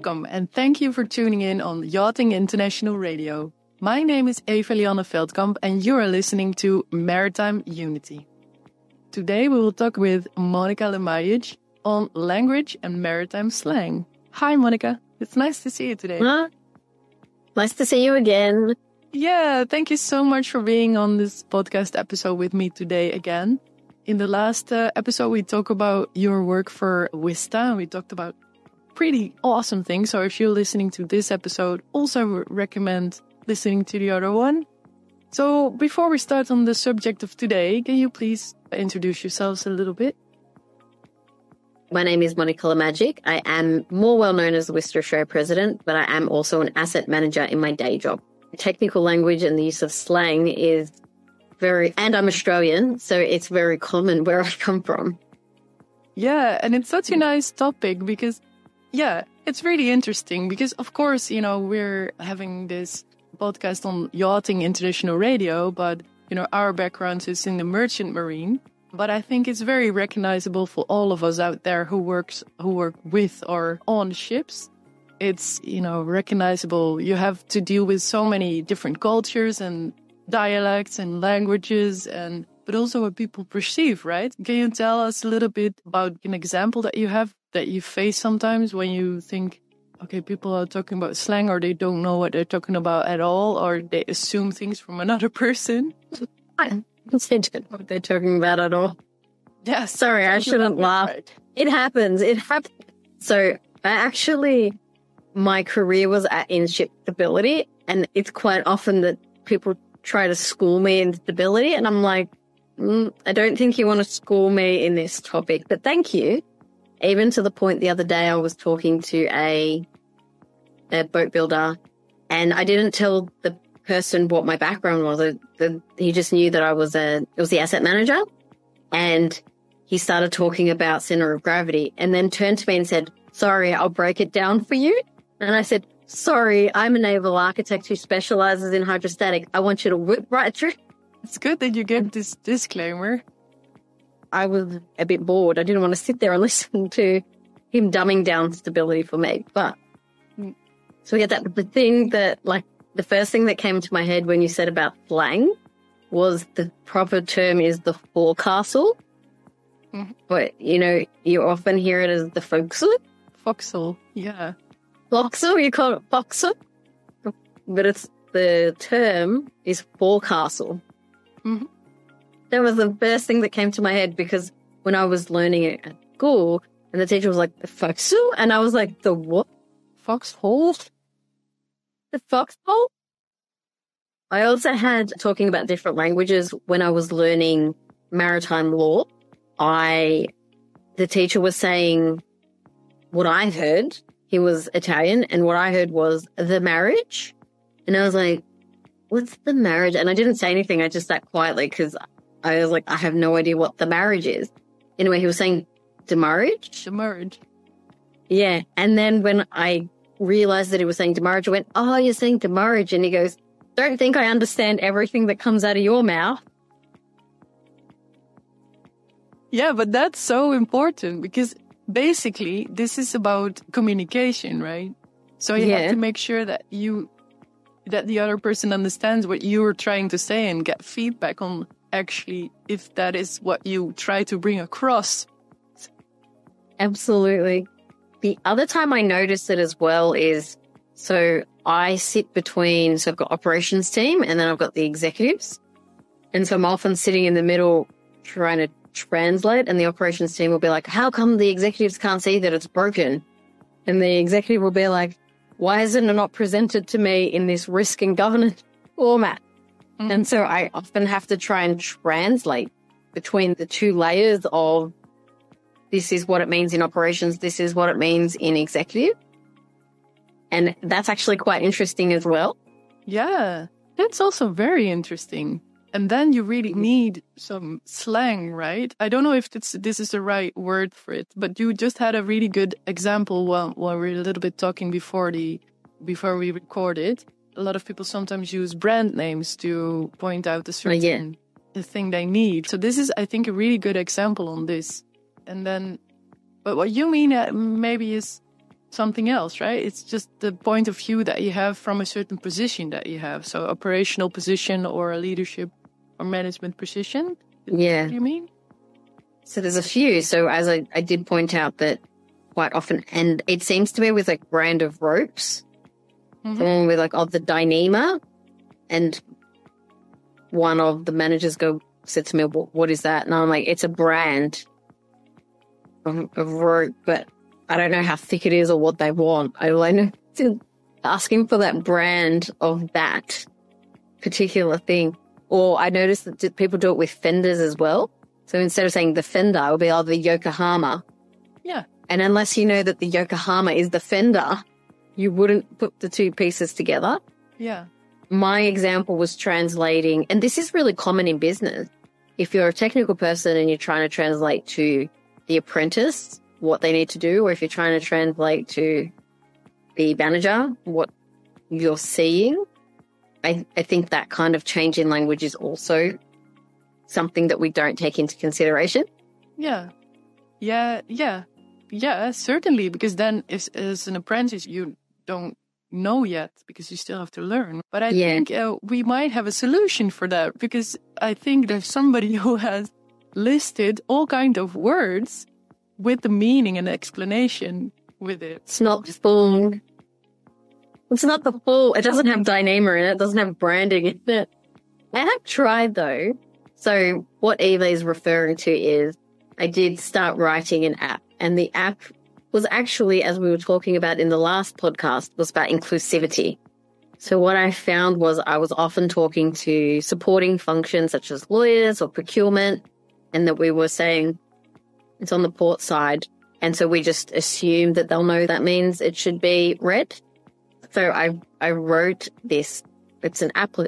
Welcome and thank you for tuning in on Yachting International Radio. My name is Eva-Lianne Veldkamp and you are listening to Maritime Unity. Today we will talk with Monica Lemajic on language and maritime slang. Hi Monica, it's nice to see you today. Nice to see you again. Yeah, thank you so much for being on this podcast episode with me today again. In the last episode we talked about your work for Wista and we talked about pretty awesome things. So if you're listening to this episode, also recommend listening to the other one. So before we start on the subject of today, can you please introduce yourselves a little bit? My name is Monica Lemajic. I am more well known as the Wista Australia president, but I am also an asset manager in my day job. Technical language and the use of slang is and I'm Australian, so it's very common where I come from. Yeah, and it's such a nice topic because it's really interesting because, of course, we're having this podcast on Yachting International Radio, but, our background is in the merchant marine. But I think it's very recognizable for all of us out there who work with or on ships. It's, recognizable. You have to deal with so many different cultures and dialects and languages but also what people perceive, right? Can you tell us a little bit about an example that you have that you face sometimes when you think, okay, people are talking about slang or they don't know what they're talking about at all or they assume things from another person? I don't know what they're talking about at all. Yeah. Sorry, I shouldn't laugh. Right. It happens. So my career was in ship stability, and it's quite often that people try to school me in stability, and I'm like, I don't think you want to school me in this topic, but thank you. Even to the point the other day I was talking to a boat builder, and I didn't tell the person what my background was. He just knew that it was the asset manager, and he started talking about center of gravity and then turned to me and said, sorry, I'll break it down for you. And I said, sorry, I'm a naval architect who specializes in hydrostatic. I want you to whip right through. It's good that you gave this disclaimer. I was a bit bored. I didn't want to sit there and listen to him dumbing down stability for me. But so we get that. The thing that, the first thing that came to my head when you said about slang was the proper term is the forecastle. Mm-hmm. But, you often hear it as the forecastle. Forecastle, yeah. Forecastle, you call it forecastle. But the term is forecastle. Mm-hmm. That was the first thing that came to my head because when I was learning it at school and the teacher was like, the forecastle? And I was like, the what? Foxhole? The foxhole? I also had, talking about different languages, when I was learning maritime law, the teacher was saying what I heard. He was Italian, and what I heard was the marriage. And I was like, what's the marriage? And I didn't say anything. I just sat quietly because I was like, I have no idea what the marriage is. Anyway, he was saying demurrage. Demurrage. Yeah. And then when I realized that he was saying demurrage, I went, oh, you're saying demurrage. And he goes, don't think I understand everything that comes out of your mouth. Yeah, but that's so important because basically this is about communication, right? So you have to make sure that the other person understands what you were trying to say and get feedback on actually if that is what you try to bring across. Absolutely. The other time I noticed it as well is, so I sit between, so I've got operations team and then I've got the executives. And so I'm often sitting in the middle trying to translate, and the operations team will be like, how come the executives can't see that it's broken? And the executive will be like, why isn't it not presented to me in this risk and governance format? Mm-hmm. And so I often have to try and translate between the two layers of this is what it means in operations, this is what it means in executive. And that's actually quite interesting as well. Yeah, that's also very interesting. And then you really need some slang, right? I don't know if this is the right word for it, but you just had a really good example while we were a little bit talking before we recorded. A lot of people sometimes use brand names to point out a certain thing they need. So this is, I think, a really good example on this. And then, but what you mean maybe is something else, right? It's just the point of view that you have from a certain position that you have. So operational position or a leadership or management position. Yeah. What do you mean? So there's a few. So as I did point out that quite often, and it seems to be with like brand of ropes, someone with like of the Dyneema, and one of the managers said to me, what is that? And I'm like, it's a brand of rope, but I don't know how thick it is or what they want. I know asking for that brand of that particular thing. Or I noticed that people do it with fenders as well. So instead of saying the fender, it will be either Yokohama. Yeah. And unless you know that the Yokohama is the fender, you wouldn't put the two pieces together. Yeah. My example was translating, and this is really common in business. If you're a technical person and you're trying to translate to the apprentice what they need to do, or if you're trying to translate to the manager what you're seeing, I think that kind of change in language is also something that we don't take into consideration. Yeah, certainly, because then as an apprentice, you don't know yet because you still have to learn. But I think we might have a solution for that, because I think there's somebody who has listed all kind of words with the meaning and explanation with it. It's not full. It's not the full. It doesn't have Dyneema in it. It doesn't have branding in it. I have tried though. So what Eva is referring to is I did start writing an app, and the app was actually, as we were talking about in the last podcast, was about inclusivity. So what I found was I was often talking to supporting functions such as lawyers or procurement, and that we were saying it's on the port side. And so we just assume that they'll know that means it should be red. So I wrote this. It's an app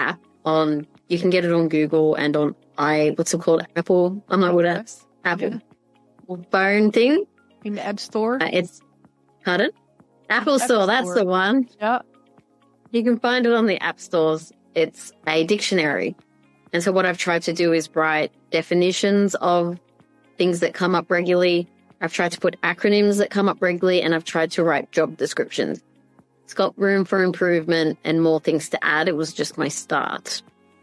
on, you can get it on Google and on what's it called? Apple. I'm not good at Apple phone thing. In the App Store? Pardon? Apple Store, that's the one. Yeah. You can find it on the app stores. It's a dictionary. And so what I've tried to do is write definitions of things that come up regularly. I've tried to put acronyms that come up regularly, and I've tried to write job descriptions. It's got room for improvement and more things to add. It was just my start.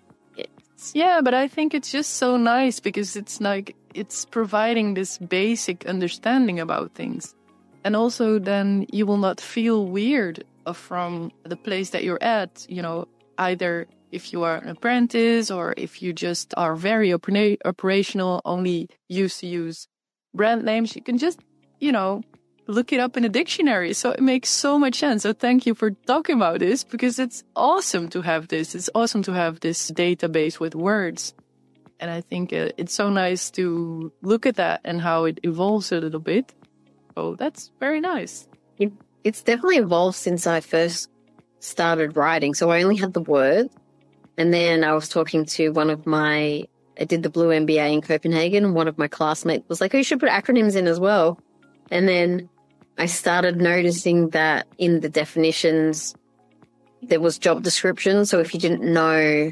Yeah, but I think it's just so nice because it's like it's providing this basic understanding about things. And also then you will not feel weird from the place that you're at, either if you are an apprentice or if you just are very operational, only used to use brand names. You can just, look it up in a dictionary. So it makes so much sense. So thank you for talking about this, because it's awesome to have this. It's awesome to have this database with words. And I think it's so nice to look at that and how it evolves a little bit. So that's very nice. It's definitely evolved since I first started writing. So I only had the words. And then I was talking to I did the Blue MBA in Copenhagen, and one of my classmates was like, oh, you should put acronyms in as well. And then I started noticing that in the definitions, there was job description. So if you didn't know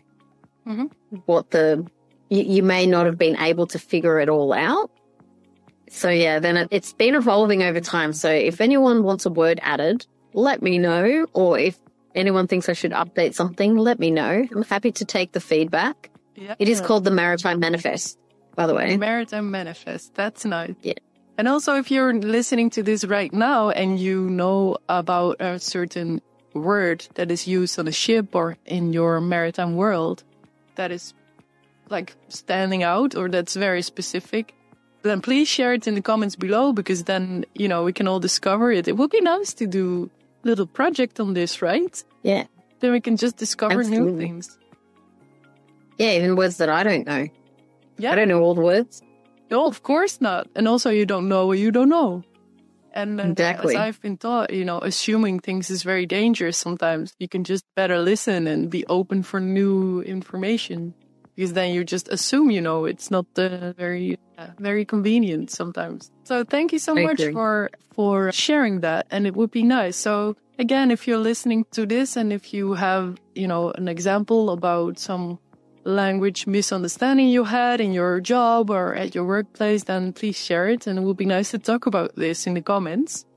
you may not have been able to figure it all out. So yeah, then it's been evolving over time. So if anyone wants a word added, let me know. Or if anyone thinks I should update something, let me know. I'm happy to take the feedback. Yeah. It is called the Maritime Manifest, by the way. Maritime Manifest. That's nice. Yeah. And also, if you're listening to this right now and you know about a certain word that is used on a ship or in your maritime world that is like standing out or that's very specific, then please share it in the comments below, because then, we can all discover it. It would be nice to do a little project on this, right? Yeah. Then we can just discover new things. Yeah, even words that I don't know. Yeah. I don't know all the words. No, of course not. And also you don't know what you don't know. And exactly. As I've been taught, assuming things is very dangerous sometimes. You can just better listen and be open for new information. Because then you just assume, it's not very convenient sometimes. So thank you so much for sharing that. And it would be nice. So again, if you're listening to this and if you have, an example about some language misunderstanding you had in your job or at your workplace, then please share it. And it would be nice to talk about this in the comments.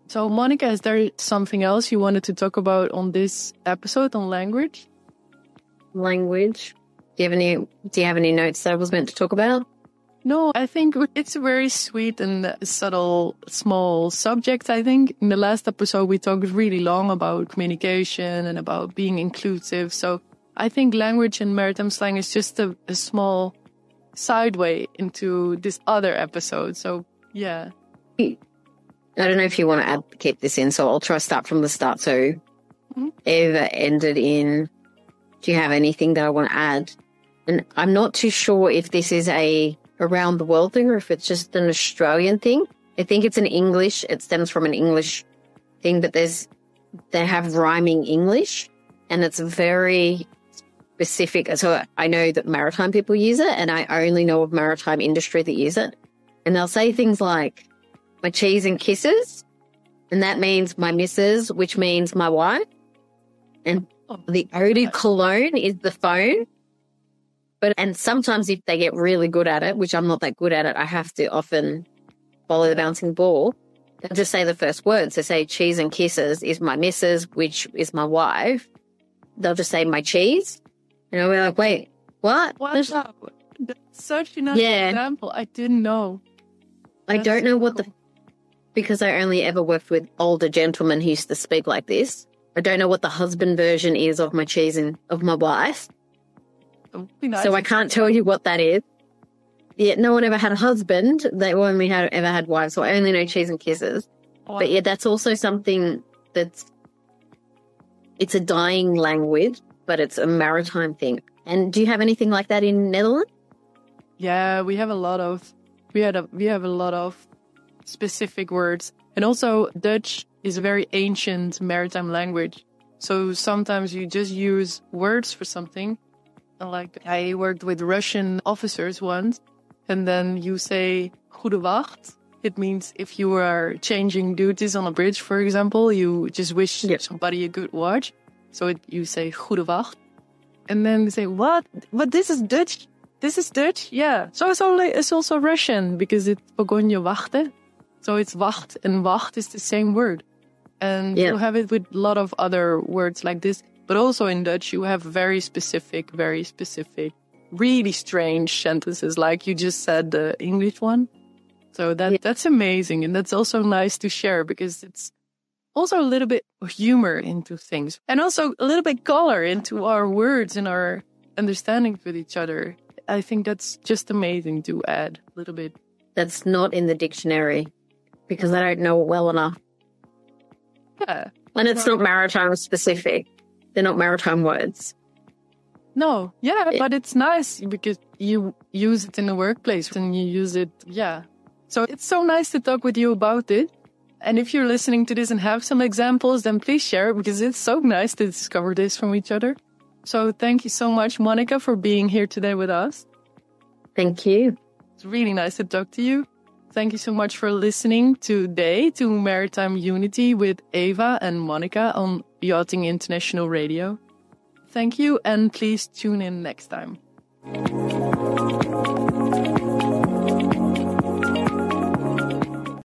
So, Monica, is there something else you wanted to talk about on this episode on language? Language. Do you have any notes that I was meant to talk about? No, I think it's a very sweet and subtle, small subject. I think in the last episode, we talked really long about communication and about being inclusive. So I think language and maritime slang is just a small sideway into this other episode. So, yeah. I don't know if you want to keep this in, so I'll try to start from the start. So Eva ended in, do you have anything that I want to add? And I'm not too sure if this is a around the world thing or if it's just an Australian thing. I think it's it stems from an English thing, but they have rhyming English and it's very specific. So I know that maritime people use it and I only know of maritime industry that use it. And they'll say things like, my cheese and kisses, and that means my missus, which means my wife. And the eau de cologne is the phone. And sometimes if they get really good at it, which I'm not that good at it, I have to often follow the bouncing ball. They'll just say the first words. They say cheese and kisses is my missus, which is my wife. They'll just say my cheese. And I'll be like, wait, what? That's such a nice example. I didn't know. I don't know what because I only ever worked with older gentlemen who used to speak like this. I don't know what the husband version is of my cheese and of my wife. Nice. So I can't tell you what that is. Yeah, no one ever had a husband. They only ever had wives, so I only know cheese and kisses. Oh, but yeah, that's also something it's a dying language, but it's a maritime thing. And do you have anything like that in Netherlands? Yeah, we have a lot of specific words. And also Dutch is a very ancient maritime language. So sometimes you just use words for something. Like I worked with Russian officers once, and then you say goede wacht. It means if you are changing duties on a bridge, for example, you just wish somebody a good watch. So you say goede wacht. And then they say, what? But this is Dutch. This is Dutch? Yeah. So it's also Russian because it's pogone wachten. So it's wacht, and wacht is the same word. And you have it with a lot of other words like this. But also in Dutch, you have very specific, really strange sentences, like you just said, the English one. So that's amazing. And that's also nice to share because it's also a little bit of humor into things. And also a little bit color into our words and our understanding with each other. I think that's just amazing to add a little bit. That's not in the dictionary because I don't know it well enough. Yeah. And it's not maritime specific. They're not maritime words. No, but it's nice because you use it in the workplace and you use it, So it's so nice to talk with you about it. And if you're listening to this and have some examples, then please share it because it's so nice to discover this from each other. So thank you so much, Monica, for being here today with us. Thank you. It's really nice to talk to you. Thank you so much for listening today to Maritime Unity with Eva and Monica on Yachting International Radio. Thank you, and please tune in next time.